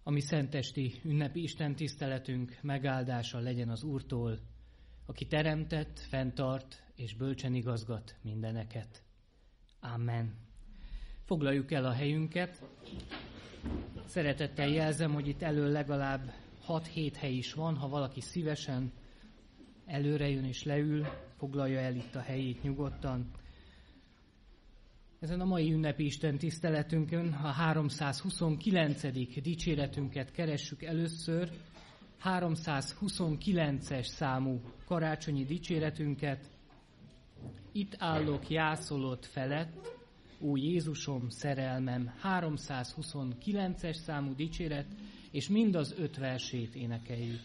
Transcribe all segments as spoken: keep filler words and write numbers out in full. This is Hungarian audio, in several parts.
A mi szentesti ünnepi istentiszteletünk megáldása legyen az Úrtól, aki teremtett, fenntart és bölcsen igazgat mindeneket. Amen. Foglaljuk el a helyünket. Szeretettel jelzem, hogy itt elő legalább hat-hét hely is van, ha valaki szívesen előre jön és leül, foglalja el itt a helyét nyugodtan. Ezen a mai ünnepi istentiszteletünkön a háromszázhuszonkilencedik dicséretünket keressük először, háromszázhuszonkilences számú karácsonyi dicséretünket. Itt állok jászolott felett, ó Jézusom, szerelmem, háromszázhuszonkilences számú dicséret, és mind az öt versét énekeljük.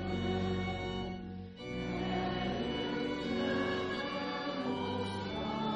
Oh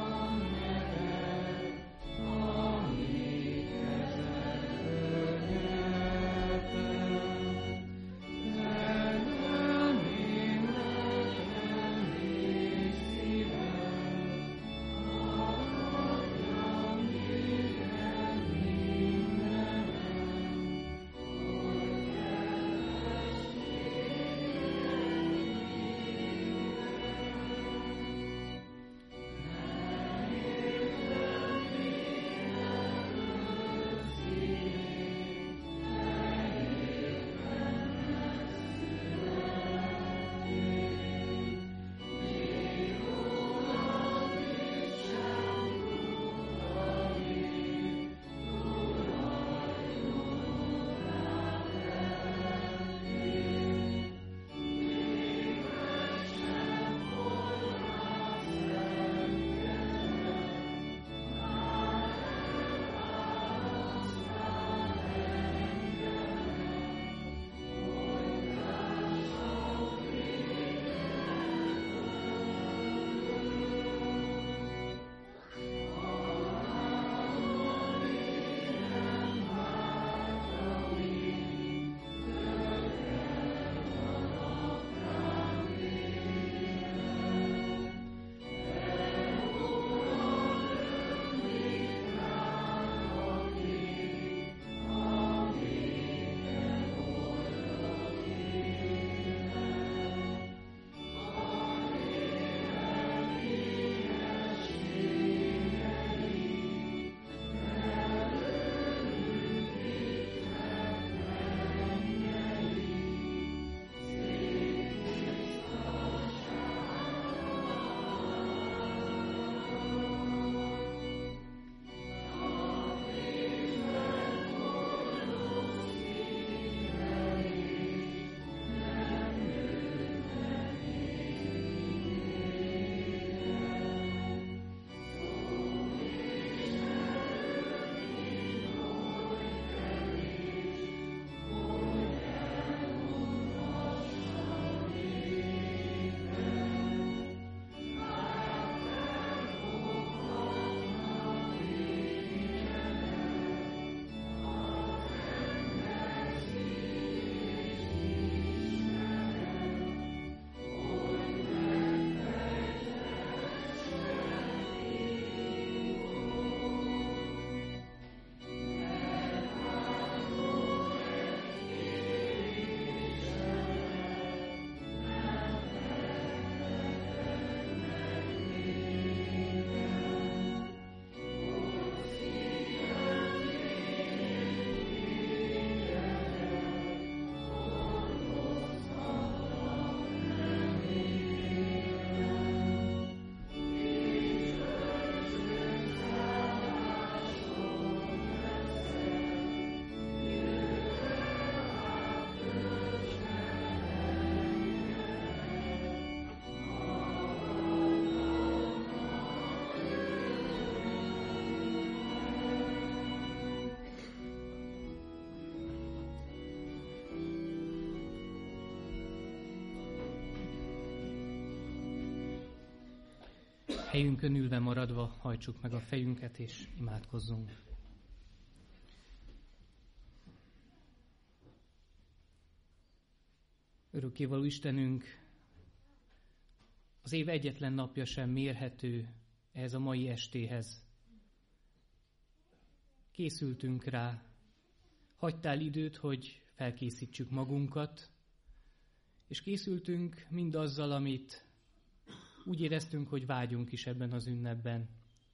Helyünkön ülve maradva hajtsuk meg a fejünket és imádkozzunk. Örökkévaló Istenünk, az év egyetlen napja sem mérhető ehhez a mai estéhez. Készültünk rá, hagytál időt, hogy felkészítsük magunkat, és készültünk mindazzal, amit úgy éreztünk, hogy vágyunk is ebben az ünnepben.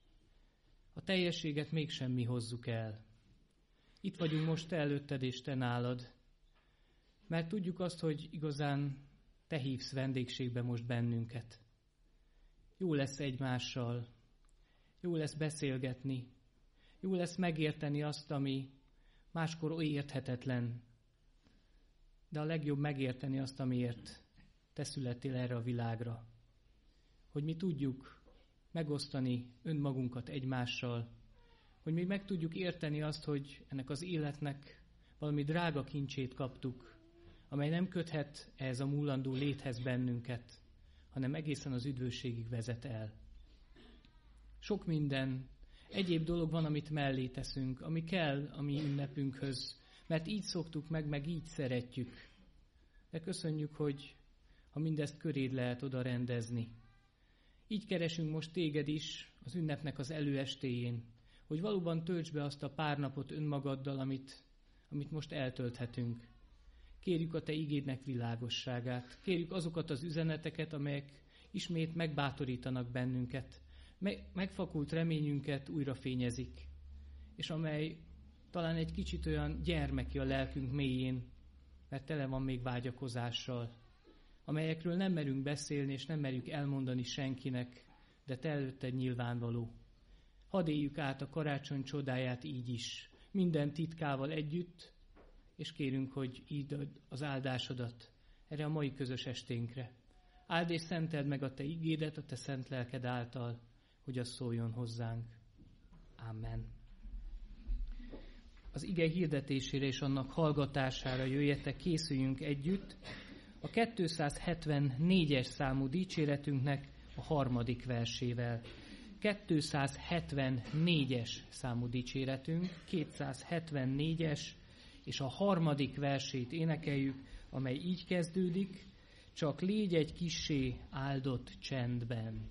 A teljességet mégsem mi hozzuk el. Itt vagyunk most te előtted és te nálad, mert tudjuk azt, hogy igazán te hívsz vendégségbe most bennünket. Jó lesz egymással, jó lesz beszélgetni, jó lesz megérteni azt, ami máskor érthetetlen, de a legjobb megérteni azt, amiért te születtél erre a világra. Hogy mi tudjuk megosztani önmagunkat egymással, hogy mi meg tudjuk érteni azt, hogy ennek az életnek valami drága kincsét kaptuk, amely nem köthet ehhez a múlandó léthez bennünket, hanem egészen az üdvösségig vezet el. Sok minden, egyéb dolog van, amit mellé teszünk, ami kell a mi ünnepünkhöz, mert így szoktuk meg, meg így szeretjük. De köszönjük, hogy ha mindezt köréd lehet oda rendezni. Így keresünk most téged is az ünnepnek az előestéjén, hogy valóban töltsd be azt a pár napot önmagaddal, amit, amit most eltölthetünk. Kérjük a te igédnek világosságát, kérjük azokat az üzeneteket, amelyek ismét megbátorítanak bennünket, megfakult reményünket újra fényezik, és amely talán egy kicsit olyan gyermeki a lelkünk mélyén, mert tele van még vágyakozással, amelyekről nem merünk beszélni, és nem merjük elmondani senkinek, de te előtted nyilvánvaló. Hadd éljük át a karácsony csodáját így is, minden titkával együtt, és kérünk, hogy így az áldásodat erre a mai közös esténkre. Áld és szenteld meg a te igédet, a te szent lelked által, hogy az szóljon hozzánk. Amen. Az ige hirdetésére és annak hallgatására jöjjetek, készüljünk együtt a kétszázhetvennégyes számú dicséretünknek a harmadik versével. kétszázhetvennégyes számú dicséretünk, kétszázhetvennégyes, és a harmadik versét énekeljük, amely így kezdődik: csak légy egy kissé áldott csendben.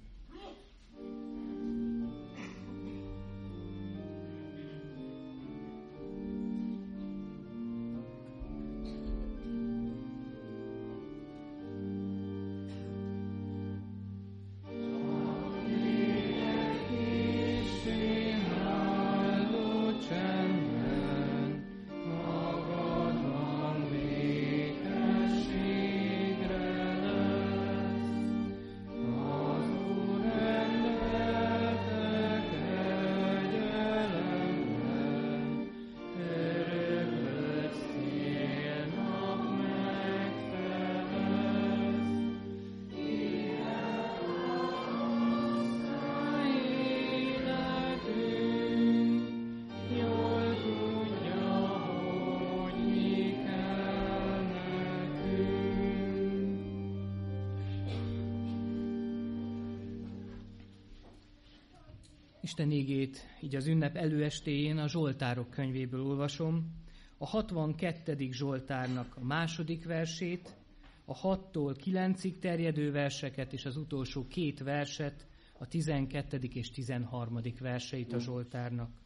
Isten igét így az ünnep előestéjén a Zsoltárok könyvéből olvasom, a hatvankettedik Zsoltárnak a második versét, a hattól kilencig terjedő verseket és az utolsó két verset, a tizenkettedik és tizenharmadik verseit a Zsoltárnak.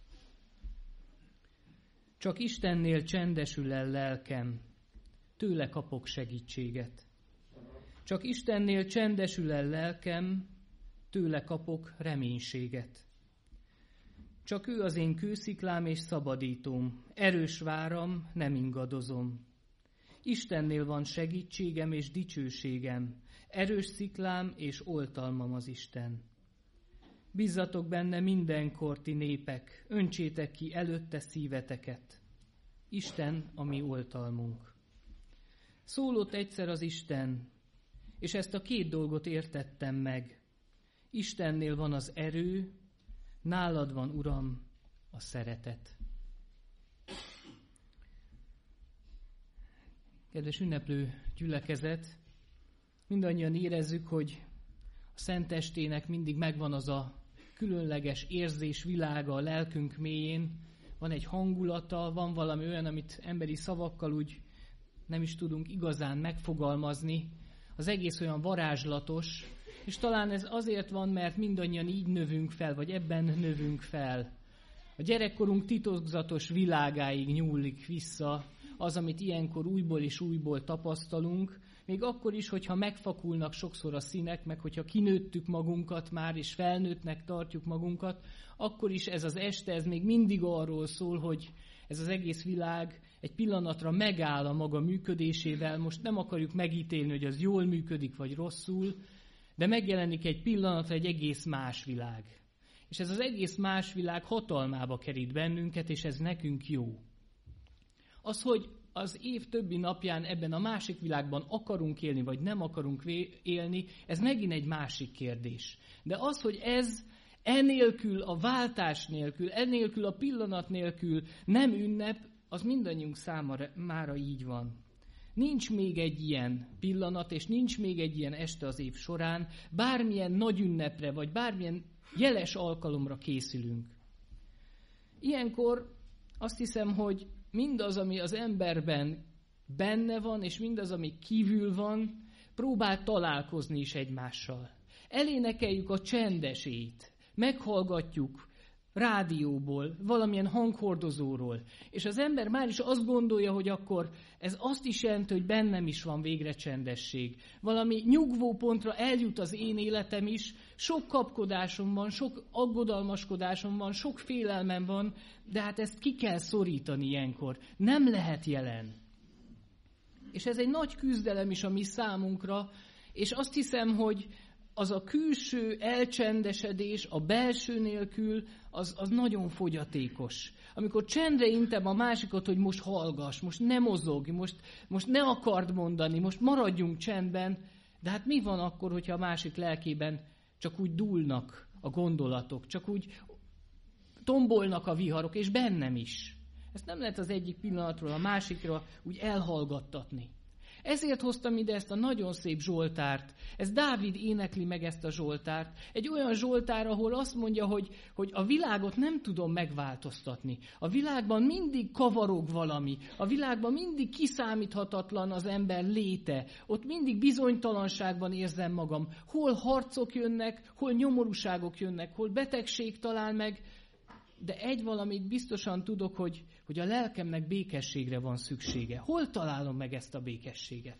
Csak Istennél csendesül el lelkem, tőle kapok segítséget. Csak Istennél csendesül el lelkem, tőle kapok reménységet. Csak ő az én kősziklám és szabadítóm, erős váram, nem ingadozom. Istennél van segítségem és dicsőségem, erős sziklám és oltalmam az Isten. Bízzatok benne mindenkor, ti népek, öntsétek ki előtte szíveteket. Isten a mi oltalmunk. Szólott egyszer az Isten, és ezt a két dolgot értettem meg. Istennél van az erő, nálad van, Uram, a szeretet. Kedves ünneplő gyülekezet, mindannyian érezzük, hogy a szentestének mindig megvan az a különleges érzésvilága a lelkünk mélyén, van egy hangulata, van valami olyan, amit emberi szavakkal úgy nem is tudunk igazán megfogalmazni. Az egész olyan varázslatos, és talán ez azért van, mert mindannyian így növünk fel, vagy ebben növünk fel. A gyerekkorunk titokzatos világáig nyúlik vissza az, amit ilyenkor újból és újból tapasztalunk, még akkor is, hogyha megfakulnak sokszor a színek, meg hogyha kinőttük magunkat már, és felnőttnek tartjuk magunkat, akkor is ez az este, ez még mindig arról szól, hogy ez az egész világ egy pillanatra megáll a maga működésével. Most nem akarjuk megítélni, hogy az jól működik, vagy rosszul, de megjelenik egy pillanatra egy egész más világ. És ez az egész más világ hatalmába kerít bennünket, és ez nekünk jó. Az, hogy az év többi napján ebben a másik világban akarunk élni, vagy nem akarunk élni, ez megint egy másik kérdés. De az, hogy ez enélkül, a váltás nélkül, enélkül a pillanat nélkül nem ünnep, az mindannyiunk számára mára így van. Nincs még egy ilyen pillanat, és nincs még egy ilyen este az év során, bármilyen nagy ünnepre, vagy bármilyen jeles alkalomra készülünk. Ilyenkor azt hiszem, hogy mindaz, ami az emberben benne van, és mindaz, ami kívül van, próbál találkozni is egymással. Elénekeljük a csendesét, meghallgatjuk rádióból, valamilyen hanghordozóról, és az ember már is azt gondolja, hogy akkor ez azt is jelenti, hogy bennem is van végre csendesség. Valami nyugvópontra eljut az én életem is, sok kapkodásom van, sok aggodalmaskodásom van, sok félelmem van, de hát ezt ki kell szorítani ilyenkor. Nem lehet jelen. És ez egy nagy küzdelem is a mi számunkra, és azt hiszem, hogy az a külső elcsendesedés a belső nélkül, az, az nagyon fogyatékos. Amikor csendre intem a másikat, hogy most hallgass, most ne mozogj, most, most ne akard mondani, most maradjunk csendben, de hát mi van akkor, hogyha a másik lelkében csak úgy dúlnak a gondolatok, csak úgy tombolnak a viharok, és bennem is. Ezt nem lehet az egyik pillanatról a másikra úgy elhallgattatni. Ezért hoztam ide ezt a nagyon szép zsoltárt. Ez Dávid énekli meg ezt a zsoltárt. Egy olyan zsoltár, ahol azt mondja, hogy, hogy a világot nem tudom megváltoztatni. A világban mindig kavarog valami. A világban mindig kiszámíthatatlan az ember léte. Ott mindig bizonytalanságban érzem magam. Hol harcok jönnek, hol nyomorúságok jönnek, hol betegség talál meg. De egy valamit biztosan tudok, hogy, hogy a lelkemnek békességre van szüksége. Hol találom meg ezt a békességet?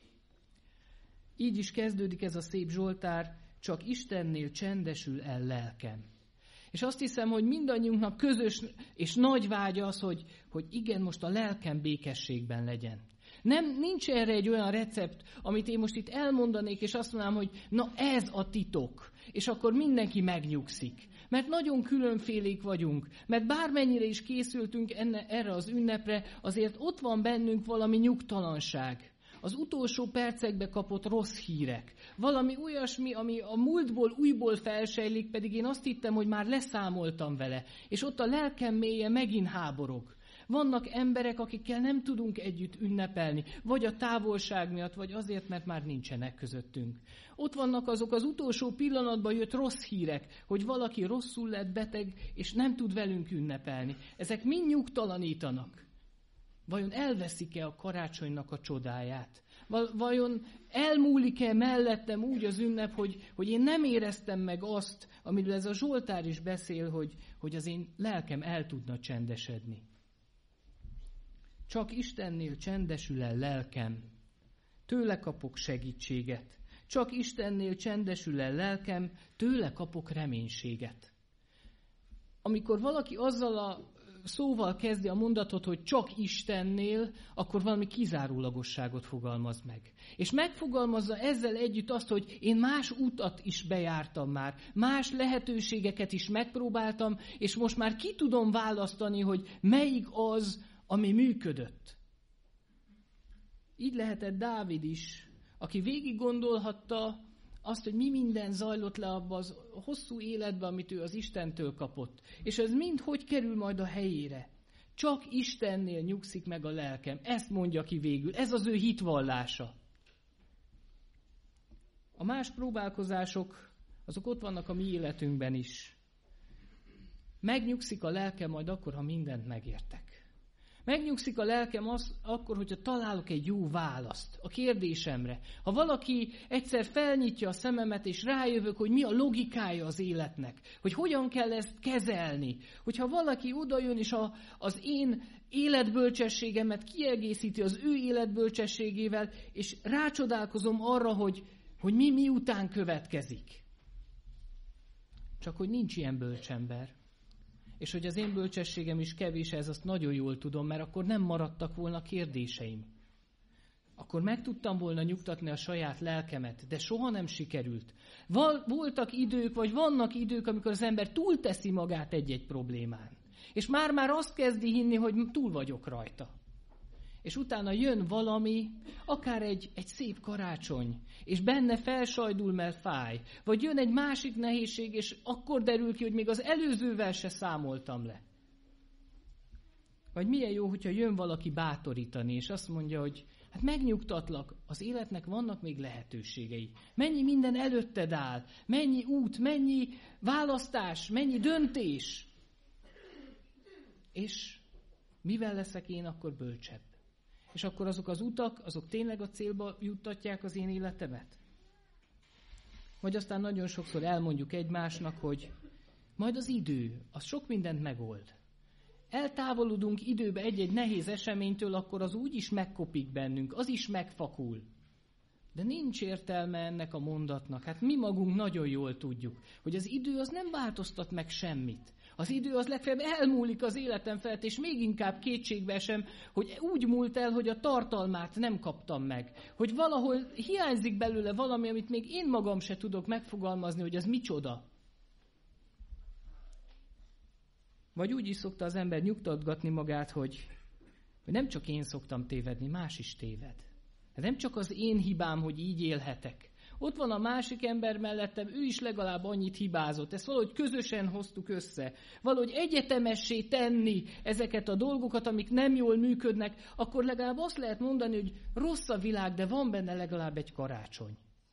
Így is kezdődik ez a szép zsoltár, csak Istennél csendesül el lelkem. És azt hiszem, hogy mindannyiunknak közös és nagy vágya az, hogy, hogy igen, most a lelkem békességben legyen. Nem, nincs erre egy olyan recept, amit én most itt elmondanék, és azt mondanám, hogy na ez a titok, és akkor mindenki megnyugszik. Mert nagyon különfélék vagyunk, mert bármennyire is készültünk enne, erre az ünnepre, azért ott van bennünk valami nyugtalanság. Az utolsó percekbe kapott rossz hírek. Valami olyasmi, ami a múltból újból felsejlik, pedig én azt hittem, hogy már leszámoltam vele. És ott a lelkem mélye megint háborog. Vannak emberek, akikkel nem tudunk együtt ünnepelni, vagy a távolság miatt, vagy azért, mert már nincsenek közöttünk. Ott vannak azok az utolsó pillanatban jött rossz hírek, hogy valaki rosszul lett beteg, és nem tud velünk ünnepelni. Ezek mind nyugtalanítanak. Vajon elveszik-e a karácsonynak a csodáját? Vajon elmúlik-e mellettem úgy az ünnep, hogy, hogy én nem éreztem meg azt, amiről ez a zsoltár is beszél, hogy, hogy az én lelkem el tudna csendesedni? Csak Istennél csendesül el lelkem, tőle kapok segítséget. Csak Istennél csendesül el lelkem, tőle kapok reménységet. Amikor valaki azzal a szóval kezdi a mondatot, hogy csak Istennél, akkor valami kizárólagosságot fogalmaz meg. És megfogalmazza ezzel együtt azt, hogy én más utat is bejártam már, más lehetőségeket is megpróbáltam, és most már ki tudom választani, hogy melyik az, ami működött. Így lehetett Dávid is, aki végig gondolhatta azt, hogy mi minden zajlott le abba az hosszú életben, amit ő az Istentől kapott. És ez mind hogy kerül majd a helyére. Csak Istennél nyugszik meg a lelkem. Ezt mondja ki végül. Ez az ő hitvallása. A más próbálkozások, azok ott vannak a mi életünkben is. Megnyugszik a lelkem majd akkor, ha mindent megértek. Megnyugszik a lelkem az, akkor, hogyha találok egy jó választ a kérdésemre. Ha valaki egyszer felnyitja a szememet, és rájövök, hogy mi a logikája az életnek, hogy hogyan kell ezt kezelni. Hogyha valaki odajön, és a, az én életbölcsességemet kiegészíti az ő életbölcsességével, és rácsodálkozom arra, hogy, hogy mi miután következik. Csak hogy nincs ilyen bölcsember. És hogy az én bölcsességem is kevés, ez azt nagyon jól tudom, mert akkor nem maradtak volna kérdéseim. Akkor meg tudtam volna nyugtatni a saját lelkemet, de soha nem sikerült. Voltak idők, vagy vannak idők, amikor az ember túlteszi magát egy-egy problémán. És már-már azt kezdi hinni, hogy túl vagyok rajta. És utána jön valami, akár egy, egy szép karácsony, és benne felsajdul, mert fáj. Vagy jön egy másik nehézség, és akkor derül ki, hogy még az előzővel se számoltam le. Vagy milyen jó, hogyha jön valaki bátorítani, és azt mondja, hogy hát megnyugtatlak, az életnek vannak még lehetőségei. Mennyi minden előtted áll, mennyi út, mennyi választás, mennyi döntés. És mivel leszek én akkor bölcsebb? És akkor azok az utak, azok tényleg a célba juttatják az én életemet? Vagy aztán nagyon sokszor elmondjuk egymásnak, hogy majd az idő, az sok mindent megold. Eltávolodunk időbe egy-egy nehéz eseménytől, akkor az úgy is megkopik bennünk, az is megfakul. De nincs értelme ennek a mondatnak. Hát mi magunk nagyon jól tudjuk, hogy az idő az nem változtat meg semmit. Az idő az legfeljebb elmúlik az életem felett, és még inkább kétségbe esem, hogy úgy múlt el, hogy a tartalmát nem kaptam meg. Hogy valahol hiányzik belőle valami, amit még én magam se tudok megfogalmazni, hogy az micsoda. Vagy úgy is szokta az ember nyugtatgatni magát, hogy, hogy nem csak én szoktam tévedni, más is téved. Nem csak az én hibám, hogy így élhetek. Ott van a másik ember mellettem, ő is legalább annyit hibázott. Ezt valahogy közösen hoztuk össze. Valahogy egyetemessé tenni ezeket a dolgokat, amik nem jól működnek, akkor legalább azt lehet mondani, hogy rossz a világ, de van benne legalább egy karácsony.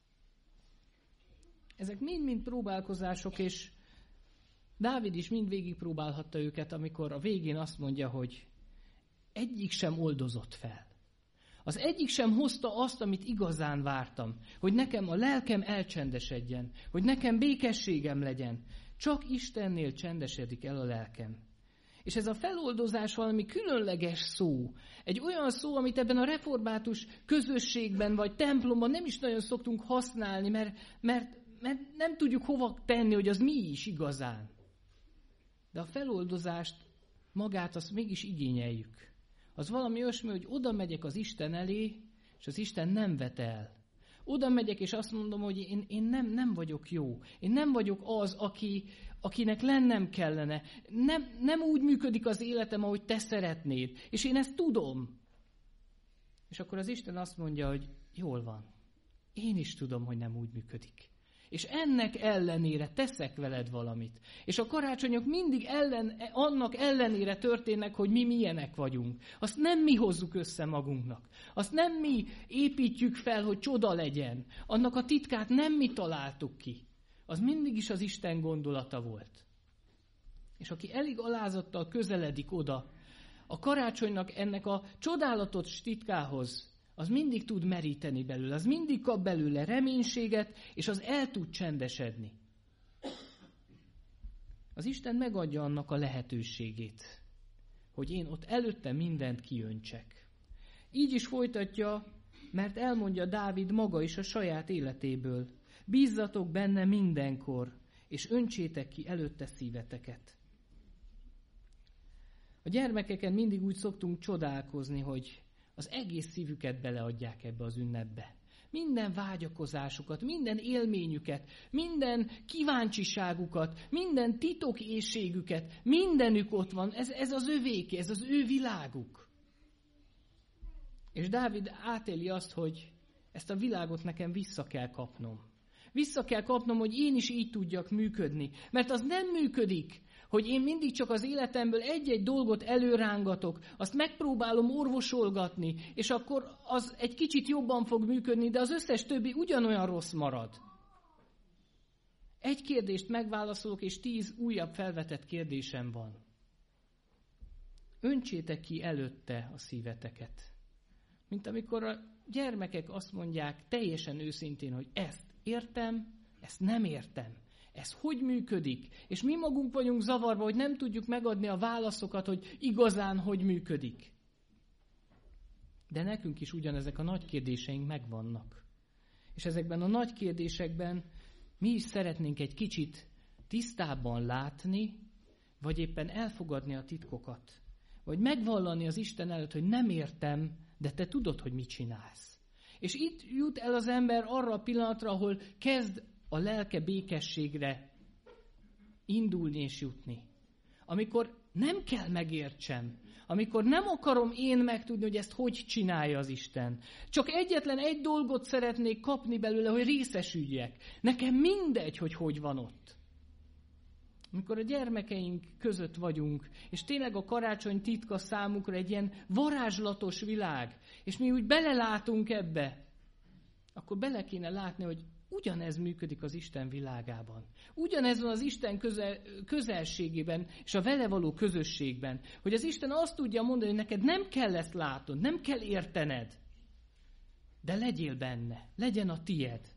Ezek mind-mind próbálkozások, és Dávid is mind végigpróbálhatta őket, amikor a végén azt mondja, hogy egyik sem oldozott fel. Az egyik sem hozta azt, amit igazán vártam, hogy nekem a lelkem elcsendesedjen, hogy nekem békességem legyen. Csak Istennél csendesedik el a lelkem. És ez a feloldozás valami különleges szó. Egy olyan szó, amit ebben a református közösségben vagy templomban nem is nagyon szoktunk használni, mert, mert, mert nem tudjuk hova tenni, hogy az mi is igazán. De a feloldozást, magát azt mégis igényeljük. Az valami olyasmi, hogy oda megyek az Isten elé, és az Isten nem vet el. Oda megyek, és azt mondom, hogy én, én nem, nem vagyok jó. Én nem vagyok az, aki, akinek lennem kellene. Nem, nem úgy működik az életem, ahogy te szeretnéd. És én ezt tudom. És akkor az Isten azt mondja, hogy jól van. Én is tudom, hogy nem úgy működik. És ennek ellenére teszek veled valamit. És a karácsonyok mindig ellen, annak ellenére történnek, hogy mi milyenek vagyunk. Azt nem mi hozzuk össze magunknak. Azt nem mi építjük fel, hogy csoda legyen. Annak a titkát nem mi találtuk ki. Az mindig is az Isten gondolata volt. És aki elég alázattal közeledik oda, a karácsonynak ennek a csodálatos titkához, az mindig tud meríteni belőle, az mindig kap belőle reménységet, és az el tud csendesedni. Az Isten megadja annak a lehetőségét, hogy én ott előtte mindent kiöntsek. Így is folytatja, mert elmondja Dávid maga is a saját életéből. Bízzatok benne mindenkor, és öntsétek ki előtte szíveteket. A gyermekeken mindig úgy szoktunk csodálkozni, hogy az egész szívüket beleadják ebbe az ünnepbe. Minden vágyakozásukat, minden élményüket, minden kíváncsiságukat, minden titokészségüket, mindenük ott van. Ez, ez az övéké, ez az ő világuk. És Dávid átéli azt, hogy ezt a világot nekem vissza kell kapnom. Vissza kell kapnom, hogy én is így tudjak működni. Mert az nem működik, hogy én mindig csak az életemből egy-egy dolgot előrángatok, azt megpróbálom orvosolgatni, és akkor az egy kicsit jobban fog működni, de az összes többi ugyanolyan rossz marad. Egy kérdést megválaszolok, és tíz újabb felvetett kérdésem van. Öntsétek ki előtte a szíveteket. Mint amikor a gyermekek azt mondják teljesen őszintén, hogy ezt értem, ezt nem értem. Ez hogy működik? És mi magunk vagyunk zavarba, hogy nem tudjuk megadni a válaszokat, hogy igazán hogy működik. De nekünk is ugyanezek a nagy kérdéseink megvannak. És ezekben a nagy kérdésekben mi is szeretnénk egy kicsit tisztábban látni, vagy éppen elfogadni a titkokat. Vagy megvallani az Isten előtt, hogy nem értem, de te tudod, hogy mit csinálsz. És itt jut el az ember arra a pillanatra, ahol kezd a lelke békességre indulni és jutni. Amikor nem kell megértsem, amikor nem akarom én megtudni, hogy ezt hogy csinálja az Isten. Csak egyetlen egy dolgot szeretnék kapni belőle, hogy részesüljek. Nekem mindegy, hogy hogy van ott. Amikor a gyermekeink között vagyunk, és tényleg a karácsony titka számukra egy ilyen varázslatos világ, és mi úgy belelátunk ebbe, akkor bele kéne látni, hogy ugyanez működik az Isten világában. Ugyanez van az Isten közel, közelségében, és a vele való közösségben. Hogy az Isten azt tudja mondani, hogy neked nem kell ezt látnod, nem kell értened, de legyél benne, legyen a tied.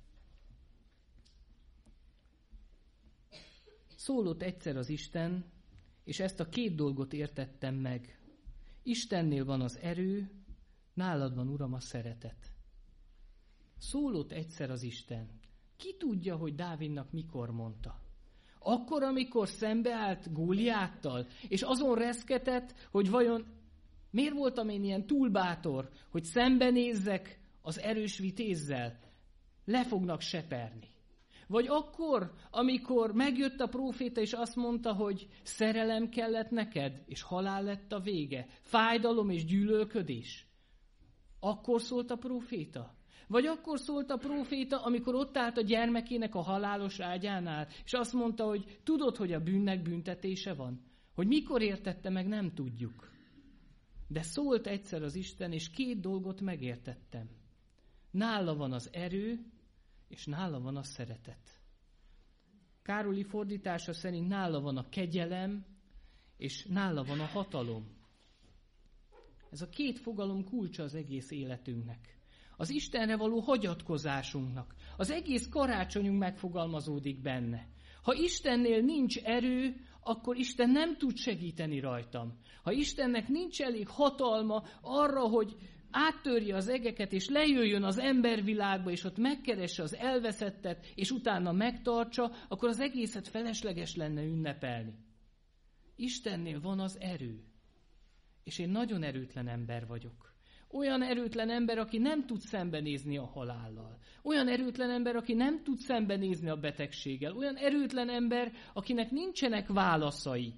Szólott egyszer az Isten, és ezt a két dolgot értettem meg. Istennél van az erő, nálad van, Uram, a szeretet. Szólott egyszer az Isten. Ki tudja, hogy Dávidnak mikor mondta? Akkor, amikor szembeállt Góliáttal, és azon reszketett, hogy vajon miért voltam én ilyen túlbátor, hogy szembenézzek az erős vitézzel, le fognak seperni. Vagy akkor, amikor megjött a próféta, és azt mondta, hogy szerelem kellett neked, és halál lett a vége, fájdalom és gyűlölködés. Akkor szólt a próféta? Vagy akkor szólt a próféta, amikor ott állt a gyermekének a halálos ágyánál, és azt mondta, hogy tudod, hogy a bűnnek büntetése van? Hogy mikor értette meg, nem tudjuk. De szólt egyszer az Isten, és két dolgot megértettem. Nála van az erő, és nála van a szeretet. Károli fordítása szerint nála van a kegyelem, és nála van a hatalom. Ez a két fogalom kulcsa az egész életünknek. Az Istenre való hagyatkozásunknak. Az egész karácsonyunk megfogalmazódik benne. Ha Istennél nincs erő, akkor Isten nem tud segíteni rajtam. Ha Istennek nincs elég hatalma arra, hogy áttörje az egeket, és lejöjjön az embervilágba, és ott megkeresse az elveszettet, és utána megtartsa, akkor az egészet felesleges lenne ünnepelni. Istennél van az erő. És én nagyon erőtlen ember vagyok. Olyan erőtlen ember, aki nem tud szembenézni a halállal. Olyan erőtlen ember, aki nem tud szembenézni a betegséggel. Olyan erőtlen ember, akinek nincsenek válaszai.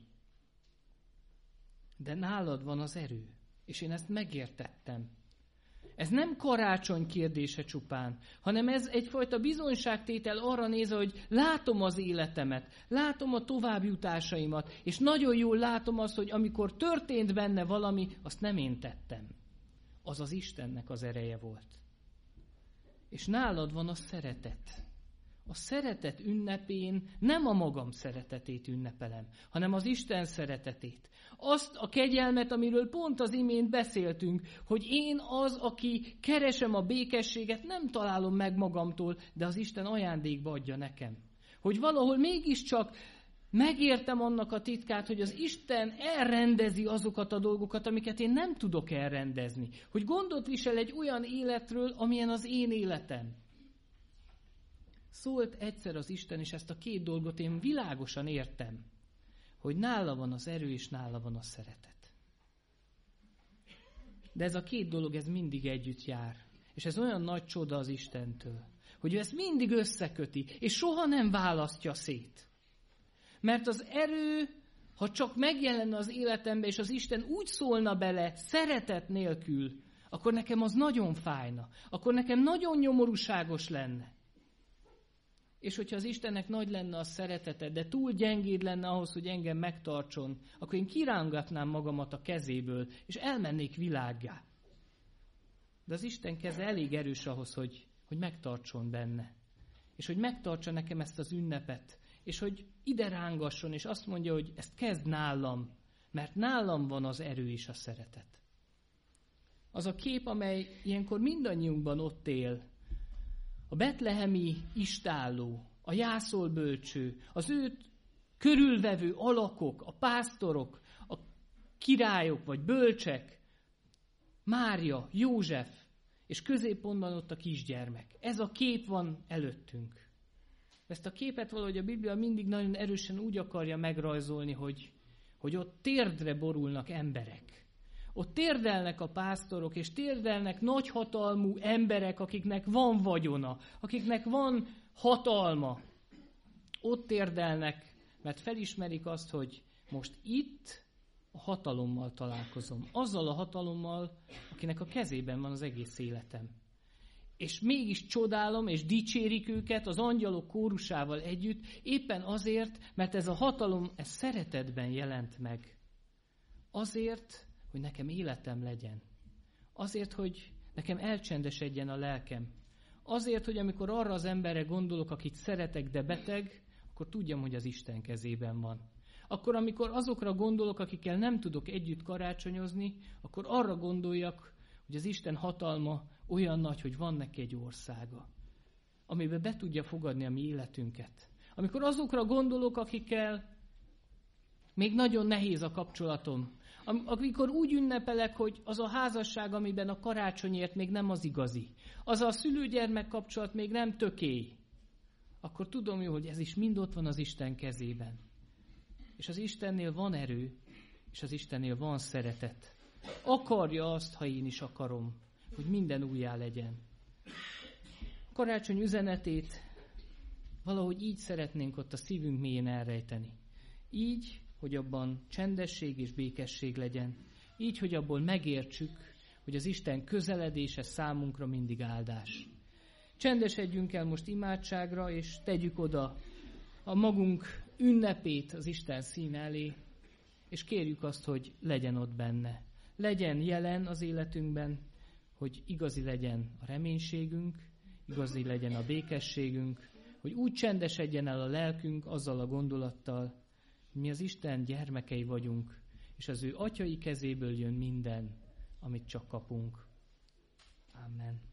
De nálad van az erő. És én ezt megértettem. Ez nem karácsony kérdése csupán, hanem ez egyfajta bizonyságtétel arra nézve, hogy látom az életemet, látom a továbbjutásaimat, és nagyon jól látom azt, hogy amikor történt benne valami, azt nem én tettem. Az az Istennek az ereje volt. És nálad van a szeretet. A szeretet ünnepén nem a magam szeretetét ünnepelem, hanem az Isten szeretetét. Azt a kegyelmet, amiről pont az imént beszéltünk, hogy én az, aki keresem a békességet, nem találom meg magamtól, de az Isten ajándékba adja nekem. Hogy valahol mégiscsak megértem annak a titkát, hogy az Isten elrendezi azokat a dolgokat, amiket én nem tudok elrendezni. Hogy gondot visel egy olyan életről, amilyen az én életem. Szólt egyszer az Isten, és ezt a két dolgot én világosan értem, hogy nála van az erő, és nála van a szeretet. De ez a két dolog, ez mindig együtt jár. És ez olyan nagy csoda az Istentől, hogy ő ezt mindig összeköti, és soha nem választja szét. Mert az erő, ha csak megjelenne az életembe, és az Isten úgy szólna bele szeretet nélkül, akkor nekem az nagyon fájna. Akkor nekem nagyon nyomorúságos lenne. És hogyha az Istennek nagy lenne a szeretete, de túl gyengéd lenne ahhoz, hogy engem megtartson, akkor én kirángatnám magamat a kezéből, és elmennék világgá. De az Isten keze elég erős ahhoz, hogy, hogy megtartson benne. És hogy megtartsa nekem ezt az ünnepet. És hogy ide rángasson, és azt mondja, hogy ezt kezd nálam, mert nálam van az erő és a szeretet. Az a kép, amely ilyenkor mindannyiunkban ott él, a betlehemi istálló, a jászolbölcső, az őt körülvevő alakok, a pásztorok, a királyok vagy bölcsek, Mária, József, és középpontban ott a kisgyermek. Ez a kép van előttünk. Ezt a képet valahogy a Biblia mindig nagyon erősen úgy akarja megrajzolni, hogy, hogy ott térdre borulnak emberek. Ott térdelnek a pásztorok, és térdelnek nagyhatalmú emberek, akiknek van vagyona, akiknek van hatalma. Ott térdelnek, mert felismerik azt, hogy most itt a hatalommal találkozom. Azzal a hatalommal, akinek a kezében van az egész életem. És mégis csodálom, és dicsérik őket az angyalok kórusával együtt, éppen azért, mert ez a hatalom, ez szeretetben jelent meg. Azért, hogy nekem életem legyen. Azért, hogy nekem elcsendesedjen a lelkem. Azért, hogy amikor arra az emberre gondolok, akit szeretek, de beteg, akkor tudjam, hogy az Isten kezében van. Akkor, amikor azokra gondolok, akikkel nem tudok együtt karácsonyozni, akkor arra gondoljak, hogy az Isten hatalma olyan nagy, hogy van neki egy országa, amiben be tudja fogadni a mi életünket. Amikor azokra gondolok, akikkel még nagyon nehéz a kapcsolatom, amikor úgy ünnepelek, hogy az a házasság, amiben a karácsonyért még nem az igazi, az a szülő-gyermek kapcsolat még nem tökély, akkor tudom jó, hogy ez is mind ott van az Isten kezében. És az Istennél van erő, és az Istennél van szeretet. Akarja azt, ha én is akarom, hogy minden újjá legyen. A karácsony üzenetét valahogy így szeretnénk ott a szívünk mélyén elrejteni. Így, hogy abban csendesség és békesség legyen. Így, hogy abból megértsük, hogy az Isten közeledése számunkra mindig áldás. Csendesedjünk el most imádságra, és tegyük oda a magunk ünnepét az Isten színe elé, és kérjük azt, hogy legyen ott benne. Legyen jelen az életünkben, hogy igazi legyen a reménységünk, igazi legyen a békességünk, hogy úgy csendesedjen el a lelkünk azzal a gondolattal, hogy mi az Isten gyermekei vagyunk, és az ő atyai kezéből jön minden, amit csak kapunk. Amen.